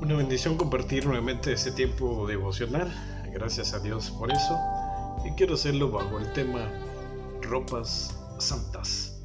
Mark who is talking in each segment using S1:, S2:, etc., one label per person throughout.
S1: Una bendición compartir nuevamente este tiempo devocional. Gracias a Dios por eso. Y quiero hacerlo bajo el tema ropas santas.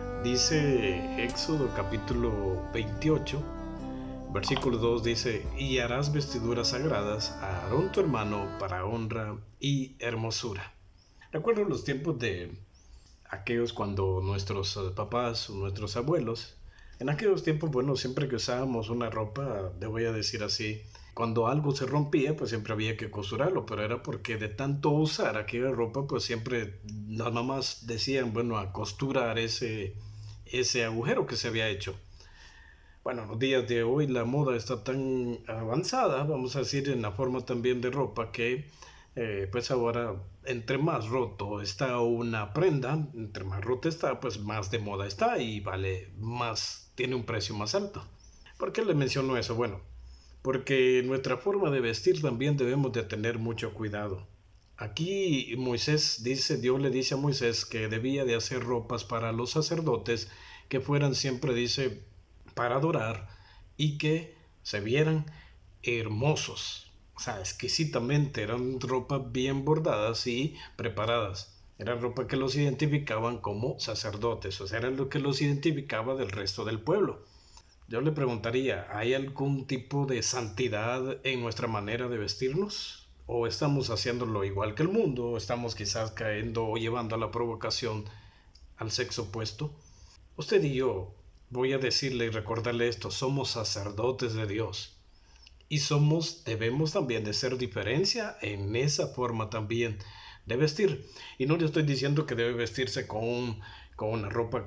S1: Dice Éxodo capítulo 28, versículo 2 dice: y harás vestiduras sagradas a Aarón tu hermano para honra y hermosura. Recuerdo los tiempos de aquellos cuando nuestros papás o nuestros abuelos, en aquellos tiempos, bueno, siempre que usábamos una ropa, le voy a decir así, cuando algo se rompía, pues siempre había que costurarlo, pero era porque de tanto usar aquella ropa, pues siempre las mamás decían, bueno, a costurar ese agujero que se había hecho. Bueno, en los días de hoy la moda está tan avanzada, vamos a decir, en la forma también de ropa que pues ahora entre más roto está una prenda, entre más rota está, pues más de moda está y vale más, tiene un precio más alto. ¿Por qué le menciono eso? Bueno, porque nuestra forma de vestir también debemos de tener mucho cuidado. Aquí Moisés dice, Dios le dice a Moisés que debía de hacer ropas para los sacerdotes que fueran siempre, dice, para adorar y que se vieran hermosos. O sea, exquisitamente, eran ropas bien bordadas y preparadas. Era ropa que los identificaban como sacerdotes, o sea, era lo que los identificaba del resto del pueblo. Yo le preguntaría, ¿hay algún tipo de santidad en nuestra manera de vestirnos? ¿O estamos haciéndolo igual que el mundo? ¿O estamos quizás cayendo o llevando a la provocación al sexo opuesto? Usted y yo, voy a decirle y recordarle esto, somos sacerdotes de Dios. Y debemos también de ser diferencia en esa forma también de vestir. Y no le estoy diciendo que debe vestirse con una ropa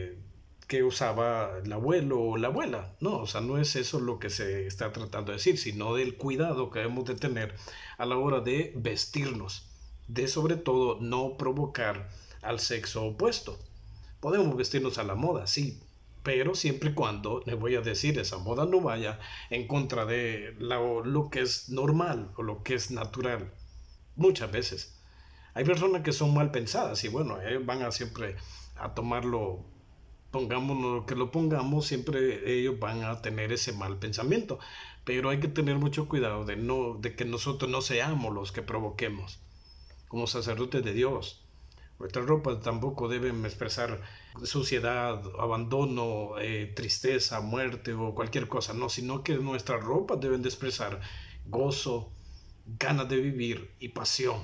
S1: que usaba el abuelo o la abuela. No, o sea, no es eso lo que se está tratando de decir, sino del cuidado que debemos de tener a la hora de vestirnos. De sobre todo no provocar al sexo opuesto. Podemos vestirnos a la moda, sí, pero siempre y cuando, le voy a decir, esa moda no vaya en contra de lo que es normal o lo que es natural. Muchas veces. Hay personas que son mal pensadas y bueno, van a siempre a tomarlo, pongámonos lo que lo pongamos, siempre ellos van a tener ese mal pensamiento. Pero hay que tener mucho cuidado de que nosotros no seamos los que provoquemos como sacerdotes de Dios. Nuestras ropas tampoco deben expresar suciedad, abandono, tristeza, muerte o cualquier cosa, no, sino que nuestras ropas deben de expresar gozo, ganas de vivir y pasión.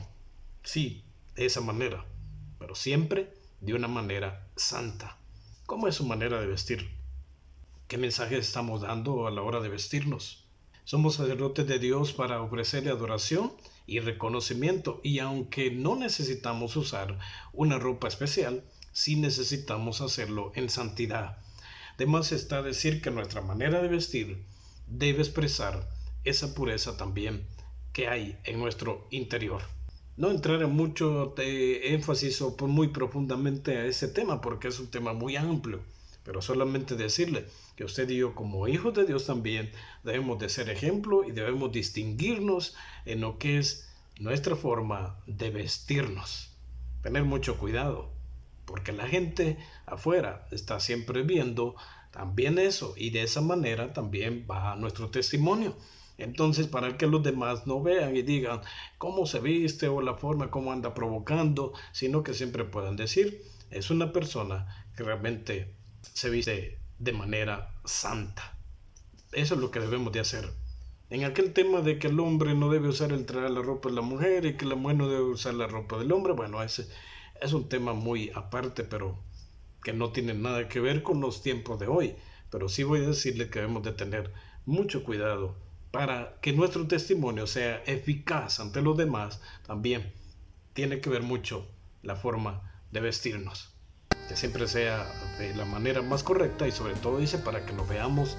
S1: Sí, de esa manera, pero siempre de una manera santa. ¿Cómo es su manera de vestir? ¿Qué mensaje estamos dando a la hora de vestirnos? Somos sacerdotes de Dios para ofrecerle adoración y reconocimiento, y aunque no necesitamos usar una ropa especial, sí necesitamos hacerlo en santidad. Además está decir que nuestra manera de vestir debe expresar esa pureza también que hay en nuestro interior. No entrar en mucho énfasis o muy profundamente a ese tema porque es un tema muy amplio, pero solamente decirle que usted y yo como hijos de Dios también debemos de ser ejemplo y debemos distinguirnos en lo que es nuestra forma de vestirnos. Tener mucho cuidado, porque la gente afuera está siempre viendo también eso y de esa manera también va nuestro testimonio. Entonces, para que los demás no vean y digan cómo se viste o la forma como anda provocando, sino que siempre puedan decir, es una persona que realmente se viste de manera santa. Eso es lo que debemos de hacer. En aquel tema de que el hombre no debe usar la ropa de la mujer y que la mujer no debe usar la ropa del hombre, bueno, ese es un tema muy aparte, pero que no tiene nada que ver con los tiempos de hoy. Pero sí voy a decirle que debemos de tener mucho cuidado para que nuestro testimonio sea eficaz ante los demás. También tiene que ver mucho la forma de vestirnos, que siempre sea de la manera más correcta y sobre todo dice para que nos veamos,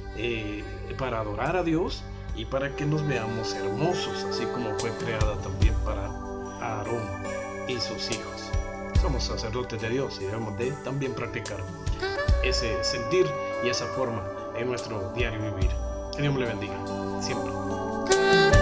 S1: para adorar a Dios y para que nos veamos hermosos, así como fue creada también para Aarón y sus hijos. Somos sacerdotes de Dios y debemos de también practicar ese sentir y esa forma en nuestro diario vivir. Que Dios me le bendiga siempre.